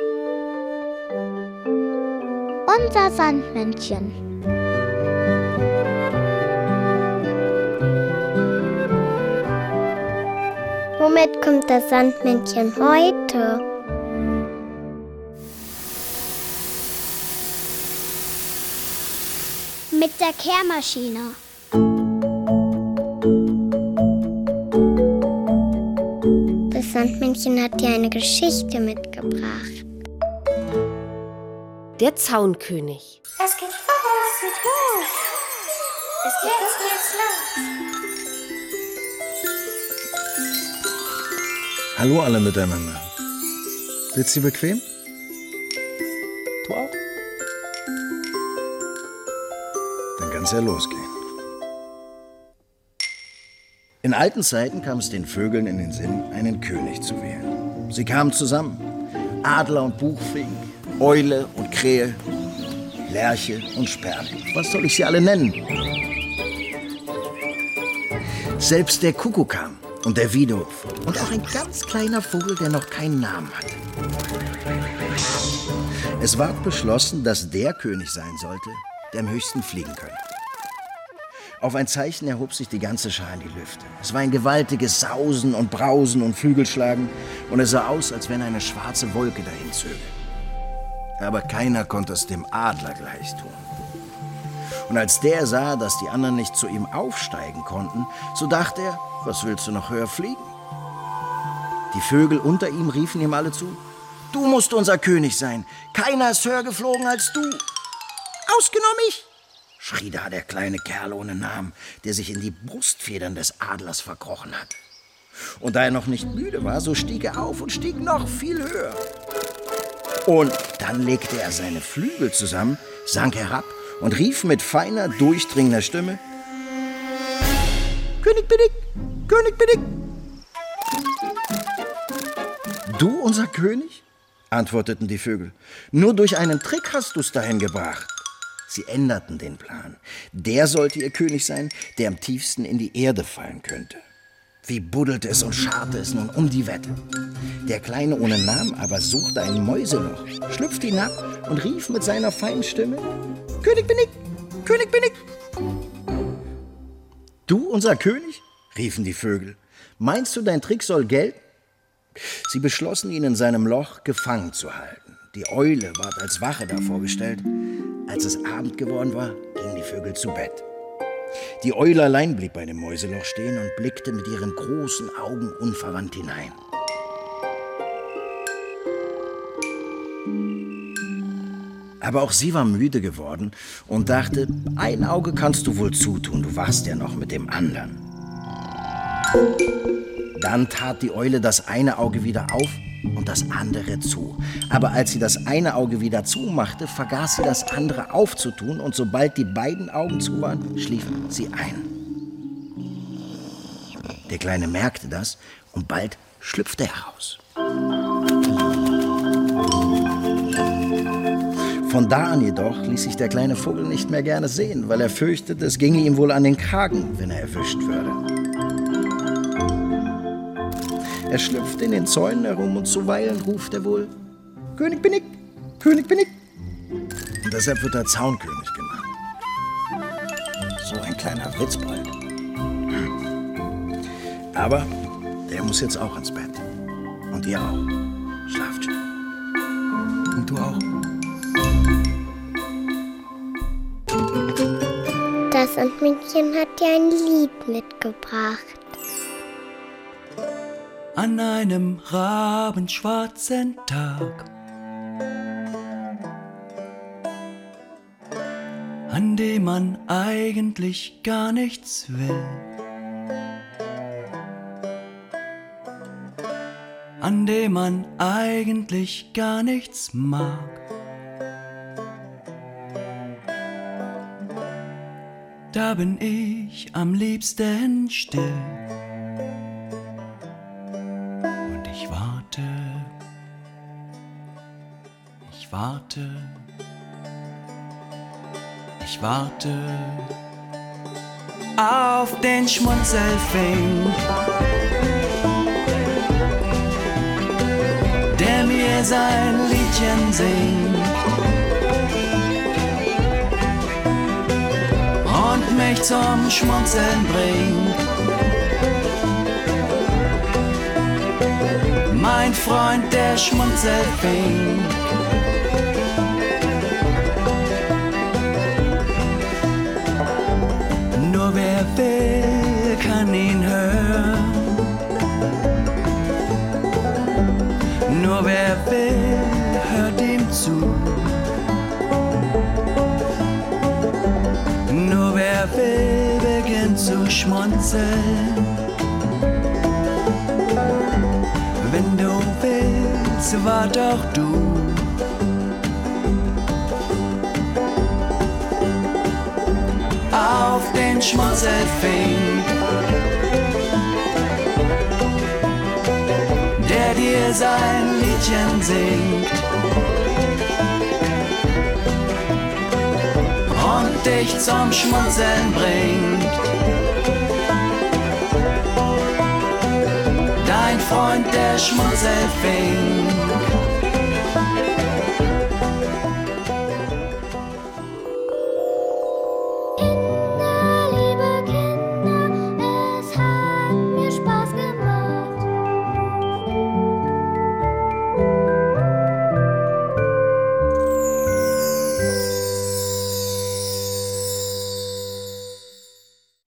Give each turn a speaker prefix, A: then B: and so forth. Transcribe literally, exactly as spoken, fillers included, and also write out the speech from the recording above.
A: Unser Sandmännchen.
B: Womit kommt das Sandmännchen heute?
A: Mit der Kehrmaschine.
B: Das Sandmännchen hat dir eine Geschichte mitgebracht.
C: Der Zaunkönig.
D: Es geht los, es geht los. Es geht jetzt geht's los.
E: Hallo alle miteinander. Sitzt ihr bequem? Du auch? Dann kann's ja losgehen. In alten Zeiten kam es den Vögeln in den Sinn, einen König zu wählen. Sie kamen zusammen. Adler und Buchfink, Eule und Krähe, Lerche und Sperling. Was soll ich sie alle nennen? Selbst der Kuckuck kam und der Wiedehopf und auch ein ganz kleiner Vogel, der noch keinen Namen hatte. Es ward beschlossen, dass der König sein sollte, der am höchsten fliegen könnte. Auf ein Zeichen erhob sich die ganze Schar in die Lüfte. Es war ein gewaltiges Sausen und Brausen und Flügelschlagen und es sah aus, als wenn eine schwarze Wolke dahin zöge. Aber keiner konnte es dem Adler gleich tun. Und als der sah, dass die anderen nicht zu ihm aufsteigen konnten, so dachte er, was willst du noch höher fliegen? Die Vögel unter ihm riefen ihm alle zu, du musst unser König sein, keiner ist höher geflogen als du. Ausgenommen ich, schrie da der kleine Kerl ohne Namen, der sich in die Brustfedern des Adlers verkrochen hatte. Und da er noch nicht müde war, so stieg er auf und stieg noch viel höher. Und dann legte er seine Flügel zusammen, sank herab und rief mit feiner, durchdringender Stimme, König bin ich, König bin ich. Du, unser König? Antworteten die Vögel. Nur durch einen Trick hast du's dahin gebracht. Sie änderten den Plan. Der sollte ihr König sein, der am tiefsten in die Erde fallen könnte. Wie buddelte es und scharrte es nun um die Wette. Der Kleine ohne Namen aber suchte ein Mäuseloch, schlüpfte hinab und rief mit seiner feinen Stimme, König bin ich, König bin ich. Du, unser König? Riefen die Vögel. Meinst du, dein Trick soll gelten? Sie beschlossen, ihn in seinem Loch gefangen zu halten. Die Eule ward als Wache davor gestellt. Als es Abend geworden war, gingen die Vögel zu Bett. Die Eule allein blieb bei dem Mäuseloch stehen und blickte mit ihren großen Augen unverwandt hinein. Aber auch sie war müde geworden und dachte, ein Auge kannst du wohl zutun, du wachst ja noch mit dem anderen. Dann tat die Eule das eine Auge wieder auf und das andere zu. Aber als sie das eine Auge wieder zumachte, vergaß sie das andere aufzutun und sobald die beiden Augen zu waren, schliefen sie ein. Der Kleine merkte das und bald schlüpfte er heraus. Von da an jedoch ließ sich der kleine Vogel nicht mehr gerne sehen, weil er fürchtete, es ginge ihm wohl an den Kragen, wenn er erwischt würde. Er schlüpfte in den Zäunen herum und zuweilen ruft er wohl, König bin ich, König bin ich. Und deshalb wird er Zaunkönig genannt. So ein kleiner Witzbold. Aber der muss jetzt auch ins Bett. Und ihr auch. Schlaft schön. Und du auch.
B: Das Sandmännchen hat dir ein Lied mitgebracht.
F: An einem rabenschwarzen Tag, an dem man eigentlich gar nichts will, an dem man eigentlich gar nichts mag. Da bin ich am liebsten still. Und ich warte, ich warte, ich warte auf den Schmunzelfink, der mir dir sein Liedchen singt und mich zum Schmunzeln bringt. Mein Freund, der Schmunzelfink. Nur wer will, kann ihn hören. Nur wer will, hört ihm zu. Nur wer will, beginnt zu schmunzeln. Wenn du willst, war doch du. Auf den Schmunzelfink, der dir sein Liedchen singt und dich zum Schmunzeln bringt. Dein Freund, der Schmunzelfink.